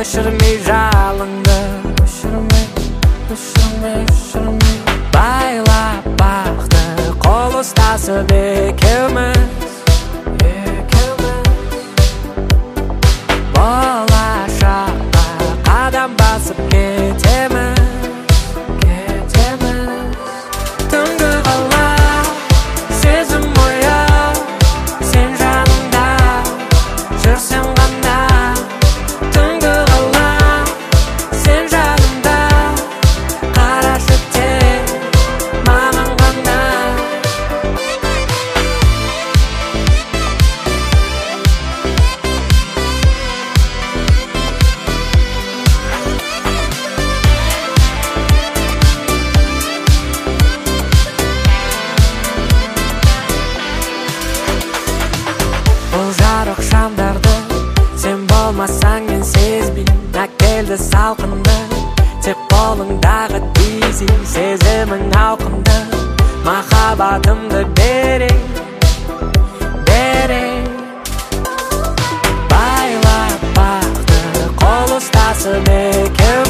өшірмей жалынды, өшірмей байлап бақты қол ұстасып екеуміз болашаққа қадам басып кетеміз түнгі қала сезім ояу сен жанымда жүрсем ғана түнгі қала сен жанымда қарашы тек маған ғана бұл жарық шамдарды сен болмасаң мен сезбеймін әкелді салқынды тек қолыңдағы дизель сезімің ауқымды махаббатымды берейін байлап бақты қол ұстасып екеуміз